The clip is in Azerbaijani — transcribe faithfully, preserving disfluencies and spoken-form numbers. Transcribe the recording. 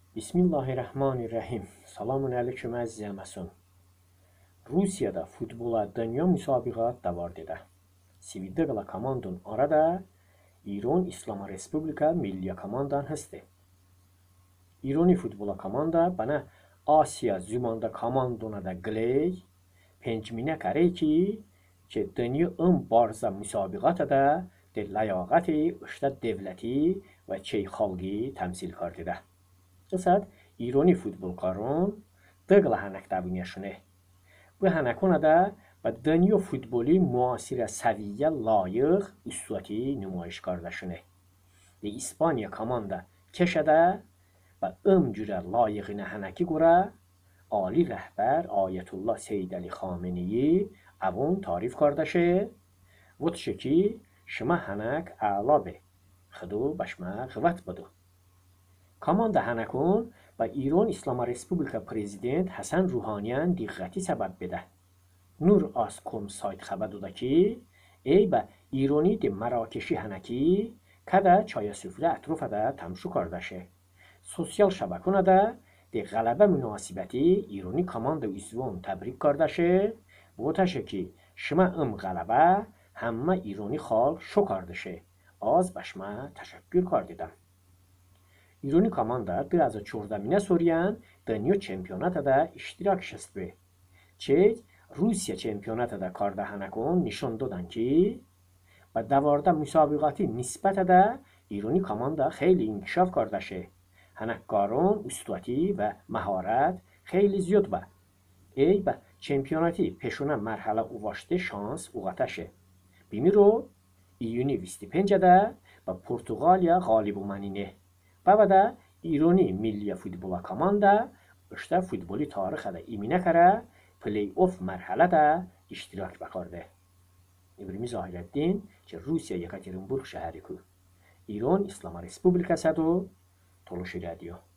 Bismillahirrahmanirrahim. Selamun aleyküm əziz Əməsun. Rusiyada futbola dünya müsabiqat davar edə. Svidriqla komandun arada İran İslam Respublika milliye komandan hızdı. İrani futbola komanda bana Asya zümanda komanduna da gley pencmine kare ki ki dünya ön barza müsabiqata da de layaqati ışta devleti ve çey xalqi təmsil kardıda. Qısad İrani futbolkarın dıqla hənək dəbünyəşini. Bu hənəkona da və dünya futbolu muasirə səviyyə layiq üstüati nümayiş kardeşini. De İspanya komanda keşədə və ömcürə layiqinə hənəki qura Ali rəhbər Ayətullah Seyyid Əli Xameneyi avun tarif kardeşi vutşe ki şıma hənək əla be xıdu başma qıvat budu. Komanda hənəkun və İran İslam Respublika Prezident Həsən Ruhaniyan diqqəti səbəb bedə. Nur az.com sayt xəbəduda ki, ey və İrani de Mərakeşi hənəki kədə çaya süfrə ətrufədə təmşu kardeşi. Sosial şəbəkuna da de qələbə münasibəti İrani komanda üzvün təbrik kardeşi bu təşə ki, şıma ım qələbə həmmə İrani xalq şo kardeşi. Az başma təşəkkür kardidəm. İrani komanda دو هزار و چهارده سوریان دنیا چمپیوناتا da iştirak şestvi. Çek Rusya çempionata da karda hənəkon nişan dodan ki və davarda müsabiqatı nisbətə də İrani komanda xeyli inkişaf kardeşi. Hənəkkarın üstüati və məharət xeyli ziyod və. Ey və çempionatı peşuna mərhələ uvaşdı şans uğataşı. Bimiro iyuni vistipencədə və Portuqaliya qalibu mənini. Və də İrani milliyə futbola komanda işte futboli tarixədə iminə kərə play-off mərhələdə iştirak bəkardı. İbrahim Zahirəddin ki Rusiya Yekaterinburg şəhəri ku. İran İslam Respublikası da toluş elədiyor.